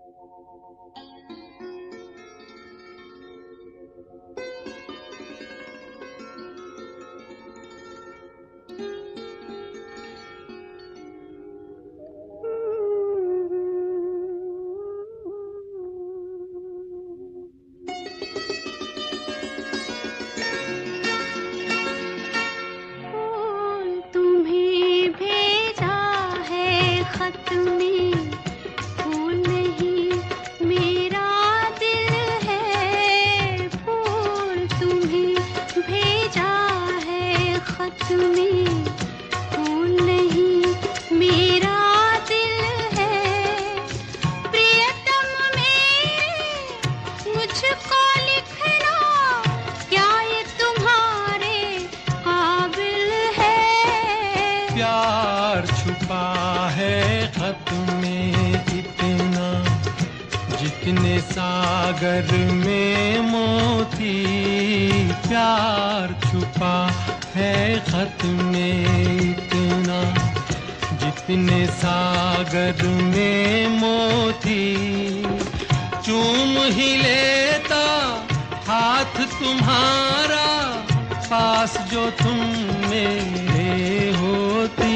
प्यार छुपा है खत में इतना, जितने सागर में मोती। प्यार छुपा है खत में इतना, जितने सागर में मोती। चूम ही लेता हाथ तुम्हारा, पास जो तुम मेरे होती।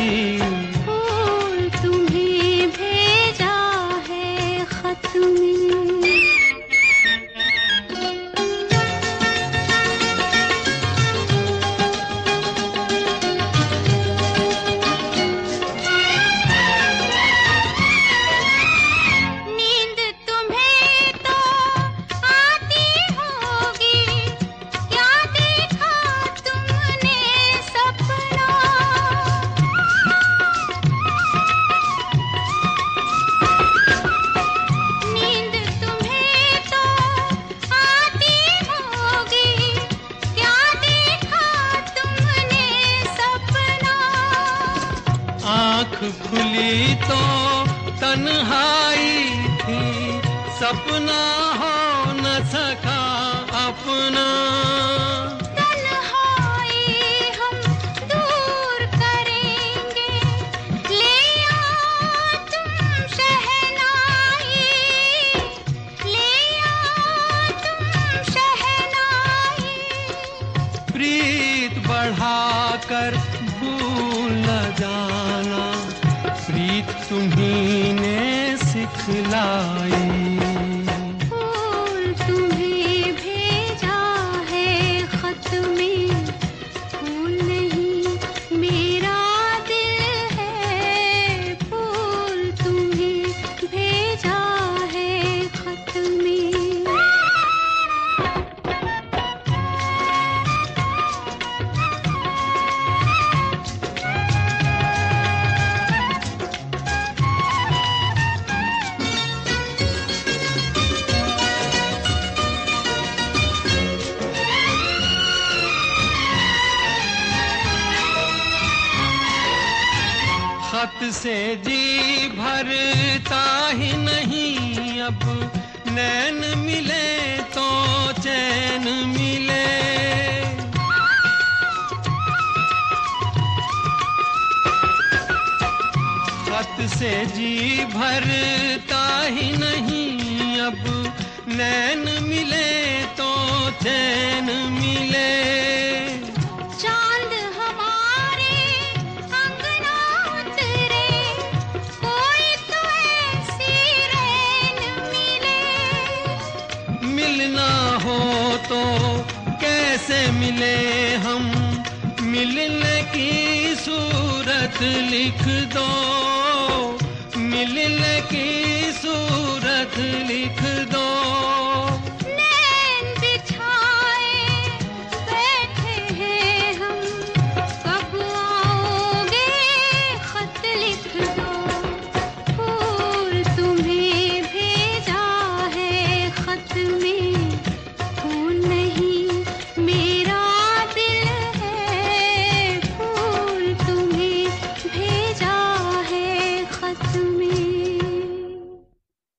फूल तुम्हें भेजा है खत में। आँख खुली तो तन्हाई थी, सपना हो न सका अपना। तन्हाई हम दूर करेंगे, ले आओ तुम शहनाई, ले आओ तुम शहनाई। प्रीत बढ़ाकर भूल न जाना, प्रीत तुम्ही ने सिखलाई। फूल तुम्हें भेजा है खत में, फूल नहीं मेरा दिल है। फूल तुम्हें भेजा है खत में। खत से जी भरता ही नहीं, अब नैन मिले तो चैन मिले। खत से जी भरता ही नहीं, अब नैन मिले तो चैन मिले। मिलना हो तो कैसे मिले हम, मिलने की सूरत लिख दो।